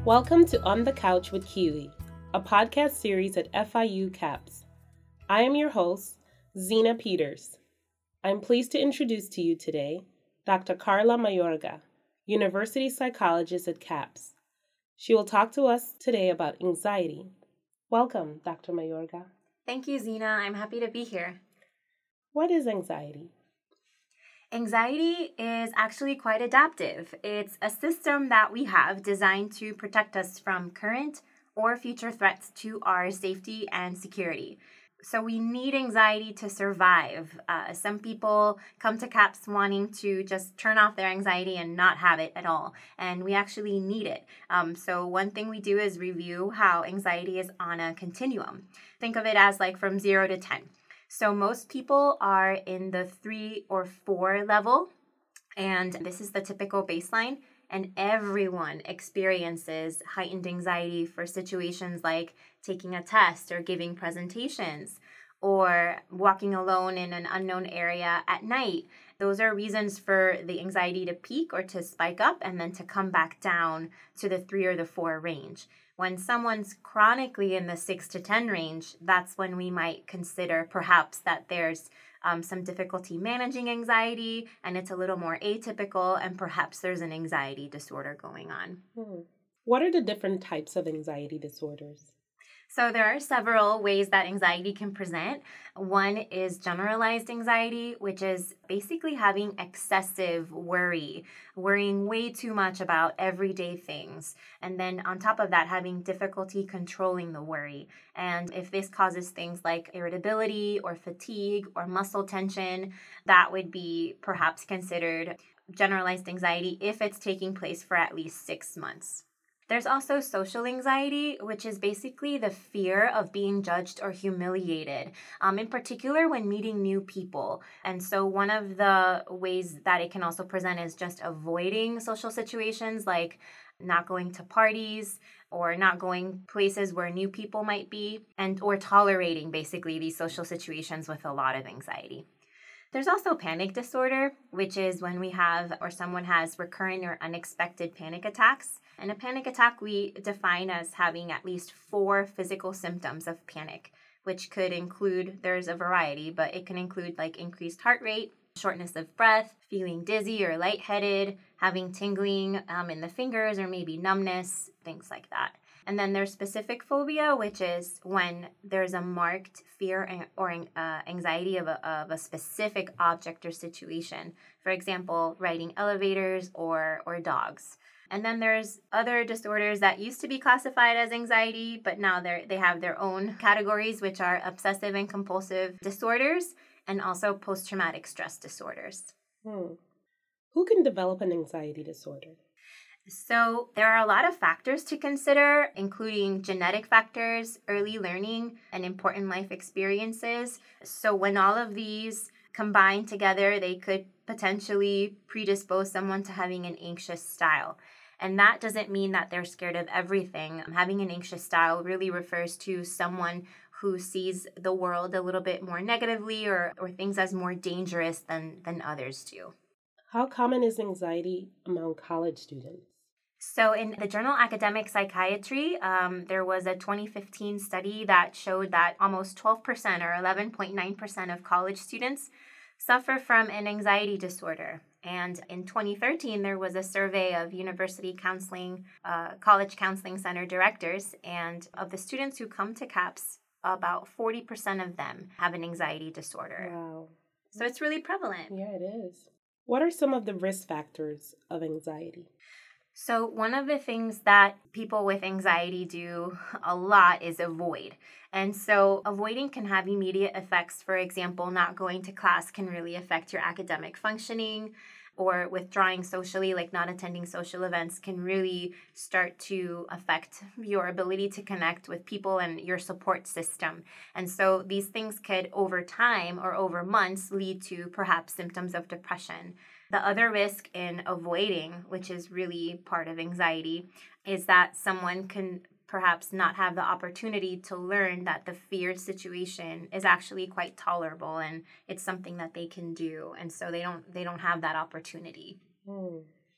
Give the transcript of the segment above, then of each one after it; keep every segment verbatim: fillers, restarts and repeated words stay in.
Welcome to On the Couch with Keely, a podcast series at F I U CAPS. I am your host, Zena Peters. I'm pleased to introduce to you today Doctor Carla Mayorga, University Psychologist at CAPS. She will talk to us today about anxiety. Welcome, Doctor Mayorga. Thank you, Zena. I'm happy to be here. What is anxiety? Anxiety is actually quite adaptive. It's a system that we have designed to protect us from current or future threats to our safety and security. So we need anxiety to survive. Uh, some people come to CAPS wanting to just turn off their anxiety and not have it at all. And we actually need it. Um, so one thing we do is review how anxiety is on a continuum. Think of it as like from zero to ten. So most people are in the three or four level, and this is the typical baseline. And everyone experiences heightened anxiety for situations like taking a test or giving presentations or walking alone in an unknown area at night. Those are reasons for the anxiety to peak or to spike up and then to come back down to the three or the four range. When someone's chronically in the six to ten range, that's when we might consider perhaps that there's um, some difficulty managing anxiety and it's a little more atypical and perhaps there's an anxiety disorder going on. Hmm. What are the different types of anxiety disorders? So there are several ways that anxiety can present. One is generalized anxiety, which is basically having excessive worry, worrying way too much about everyday things. And then on top of that, having difficulty controlling the worry. And if this causes things like irritability or fatigue or muscle tension, that would be perhaps considered generalized anxiety if it's taking place for at least six months. There's also social anxiety, which is basically the fear of being judged or humiliated, um, in particular when meeting new people. And so one of the ways that it can also present is just avoiding social situations like not going to parties or not going places where new people might be, and or tolerating basically these social situations with a lot of anxiety. There's also panic disorder, which is when we have or someone has recurrent or unexpected panic attacks. And a panic attack we define as having at least four physical symptoms of panic, which could include, there's a variety, but it can include like increased heart rate, shortness of breath, feeling dizzy or lightheaded, having tingling um, in the fingers or maybe numbness, things like that. And then there's specific phobia, which is when there's a marked fear or uh, anxiety of a, of a specific object or situation. For example, riding elevators or, or dogs. And then there's other disorders that used to be classified as anxiety, but now they they have their own categories, which are obsessive and compulsive disorders and also post-traumatic stress disorders. Hmm. Who can develop an anxiety disorder? So there are a lot of factors to consider, including genetic factors, early learning, and important life experiences. So when all of these combine together, they could potentially predispose someone to having an anxious style. And that doesn't mean that they're scared of everything. Having an anxious style really refers to someone who sees the world a little bit more negatively or, or things as more dangerous than, than others do. How common is anxiety among college students? So in the journal Academic Psychiatry, um, there was a twenty fifteen study that showed that almost twelve percent or eleven point nine percent of college students suffer from an anxiety disorder. And in twenty thirteen, there was a survey of university counseling, uh, college counseling center directors, and of the students who come to CAPS, about forty percent of them have an anxiety disorder. Wow. So it's really prevalent. Yeah, it is. What are some of the risk factors of anxiety? So one of the things that people with anxiety do a lot is avoid. And so avoiding can have immediate effects. For example, not going to class can really affect your academic functioning, or withdrawing socially, like not attending social events, can really start to affect your ability to connect with people and your support system. And so these things could, over time or over months, lead to perhaps symptoms of depression. The other risk in avoiding, which is really part of anxiety, is that someone can perhaps not have the opportunity to learn that the feared situation is actually quite tolerable and it's something that they can do. And so they don't they don't have that opportunity. Hmm.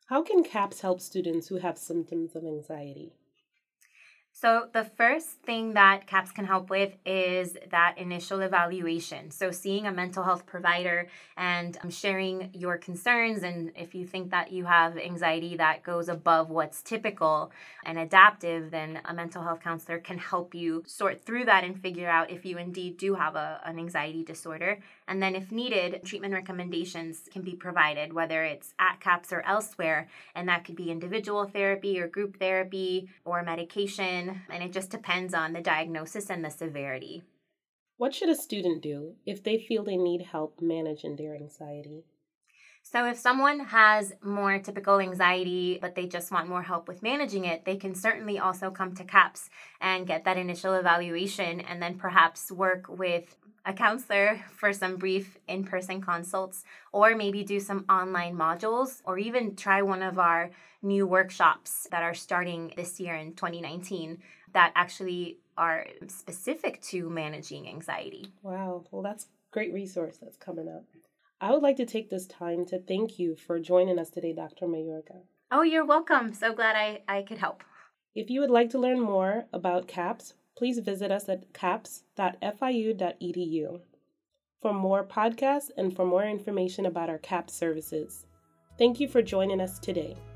How can CAPS help students who have symptoms of anxiety? So the first thing that CAPS can help with is that initial evaluation. So seeing a mental health provider and um, sharing your concerns, and if you think that you have anxiety that goes above what's typical and adaptive, then a mental health counselor can help you sort through that and figure out if you indeed do have a, an anxiety disorder. And then if needed, treatment recommendations can be provided, whether it's at CAPS or elsewhere, and that could be individual therapy or group therapy or medication. And it just depends on the diagnosis and the severity. What should a student do if they feel they need help managing their anxiety? So if someone has more typical anxiety, but they just want more help with managing it, they can certainly also come to CAPS and get that initial evaluation and then perhaps work with a counselor for some brief in-person consults, or maybe do some online modules, or even try one of our new workshops that are starting this year in twenty nineteen that actually are specific to managing anxiety. Wow, well, that's a great resource that's coming up. I would like to take this time to thank you for joining us today, Doctor Mayorga. Oh, you're welcome. So glad I, I could help. If you would like to learn more about CAPS, please visit us at caps dot f i u dot e d u for more podcasts and for more information about our CAPS services. Thank you for joining us today.